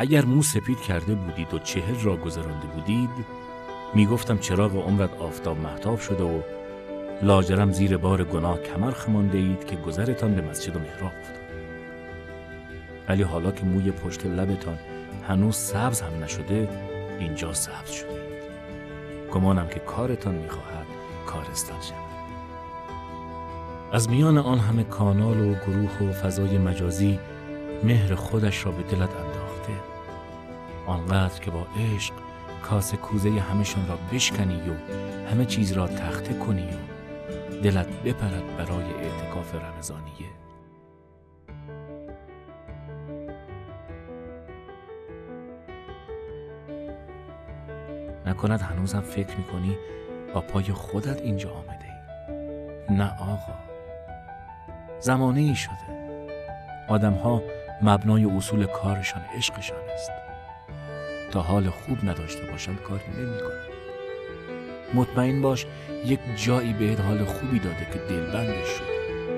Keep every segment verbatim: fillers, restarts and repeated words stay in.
اگر مو سپید کرده بودید و چهل را گذرانده بودید، میگفتم چراغ عمرت آفتاب مهتاب شده و لاجرم زیر بار گناه کمر خمانده اید که گذرتان به مسجد و محراب افتاد. ولی حالا که موی پشت لبتان هنوز سبز هم نشده، اینجا سبز شده اید. گمانم که کارتان میخواهد کارستان شود. از میان آن همه کانال و گروه و فضای مجازی مهر خودش را به دلت انداخته، آنقدر که با عشق کاسه کوزه همشان را بشکنی و همه چیز را تخته کنی و دلت بپرد برای اعتکاف رمضانیه. نکند هنوزم فکر میکنی با پای خودت اینجا آمده ای؟ نه آقا، زمانه ای شده آدم ها مبنای اصول کارشان عشقشان است. تا حال خوب نداشته باشند کاری نمی کنند. مطمئن باش یک جایی بهت حال خوبی داده که دلبندش شد.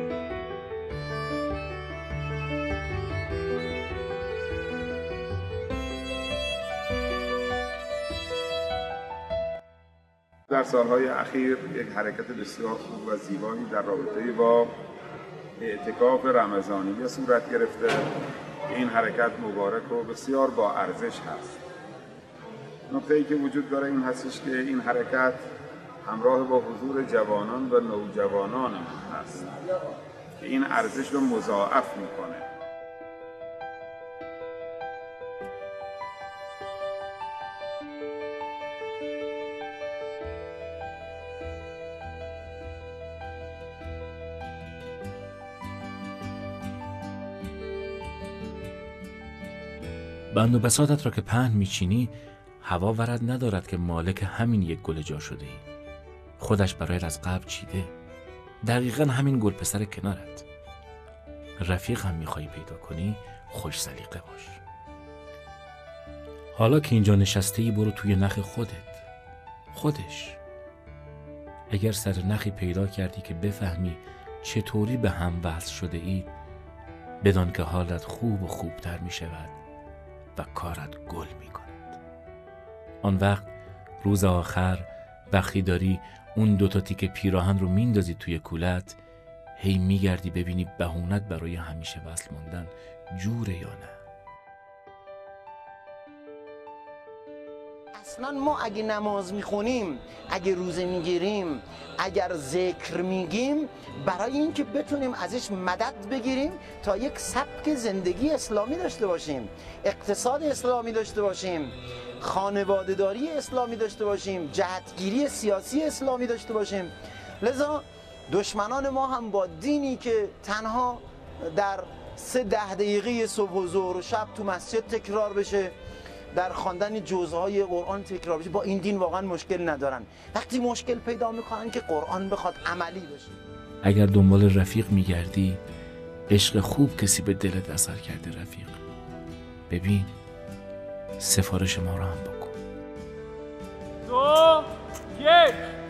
در سالهای اخیر یک حرکت بسیار خوب و زیبایی در رابطه با اعتکاف رمضانیه صورت گرفته. این حرکت مبارک و بسیار با ارزش هست. نکته‌ای که وجود داره این هستش که این حرکت همراه با حضور جوانان و نوجوانان هست که این ارزش رو مضاعف میکنه. بند و بساطت را که پهن میچینی هوا ورد ندارد که مالک همین یک گل جا شده ای. خودش برایت از قبل چیده. دقیقا همین گل پسر کنارت. رفیق هم میخوایی پیدا کنی، خوش سلیقه باش. حالا که اینجا نشسته ای برو توی نخ خودت. خودش. اگر سر نخی پیدا کردی که بفهمی چطوری به هم وصل شده ای، بدان که حالت خوب و خوبتر میشود و کارت گل می کند. آن وقت روز آخر وقتی داری اون دوتا تیکه پیراهن رو میندازی توی کولت، هی میگردی ببینی بهونت برای همیشه وصل موندن جوره یا نه. اصلا ما اگه نماز میخونیم، اگه روزه میگیریم، اگر ذکر میگیم، برای اینکه بتونیم ازش مدد بگیریم تا یک سبک زندگی اسلامی داشته باشیم، اقتصاد اسلامی داشته باشیم، خانواده‌داری اسلامی داشته باشیم، جهتگیری سیاسی اسلامی داشته باشیم. لذا دشمنان ما هم با دینی که تنها در سه ده دقیقه صبح و ظهر و شب تو مسجد تکرار بشه، در خواندن جزءهای قرآن تکرار بشه، با این دین واقعا مشکل ندارن. وقتی مشکل پیدا میکنن که قرآن بخواد عملی بشه. اگر دنبال رفیق میگردی، عشق خوب کسی به دلت اثر کرده رفیق. ببین سفارش ما رو هم بکن. دو یک